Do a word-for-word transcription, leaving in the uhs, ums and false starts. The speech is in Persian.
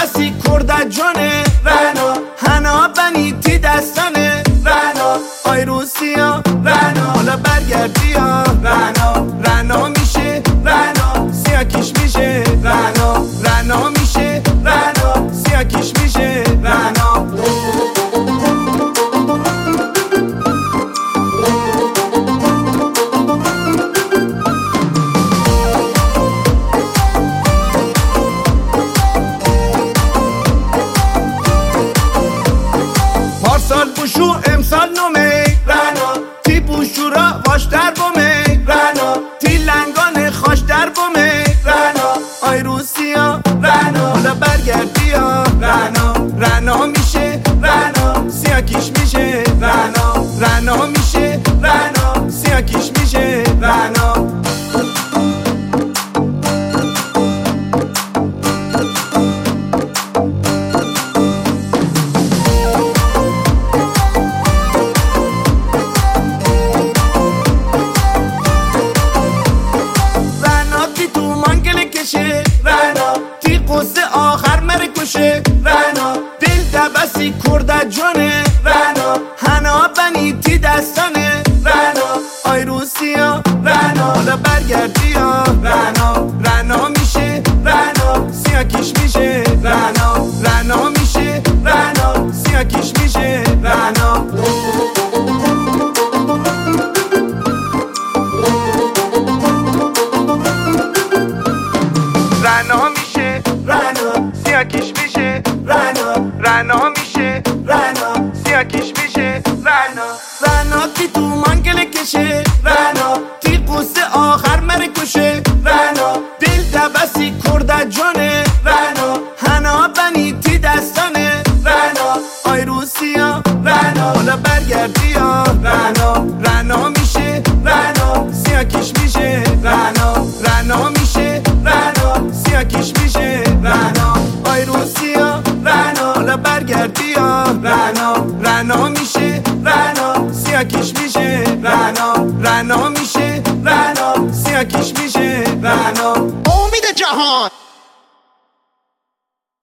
بسی کرده جانه رنا هنا بنی تی دستانه رنا آی روسیا رنا حالا برگردی یا رنا رنا میشه رنا سیاکیش میشه رنا رنا میشه رنا سیاکیش میشه رنا پارسال بوشو امسال نومه رنا تی بوشو را واش در بومه رنا تی لنگان خاش در بومه رنا آی روسیا رنا حالا برگردی یا رنا رنا میشه رنا سیاکیش میشه رنا رنا میشه رنا سیاکیش میشه رنا رنا تی قصه آخر مره کشه رنا دل دبسی کرده جانه رنا هنا بنی تی دستانه رنا آی روسیا رنا حالا برگردی یا رنا رنا میشه رنا سیاکیش میشه رنا رنا میشه رنا سیاکیش میشه رنا رنا میشه رنا سیاکیش میشه رنا رنا میشه رنا سیاکیش میشه رنا رنا تی تو منگل کشه رنا تی قصه آخر مره کشه رنا دل دبسی کرده جانه رنا هنا بنی تی دستانه رنا آی روسیا رنا حالا برگردی یا رنا رنا میشه رنا سیاکیش میشه رنا رنا میشه رنا سیاکیش میشه رنا آی روسیا رنا حالا برگردی یا رنا رنا میشه رنا سیاکیش میشه رنا رنا میشه رنا سیاکیش میشه رنا امید جهان.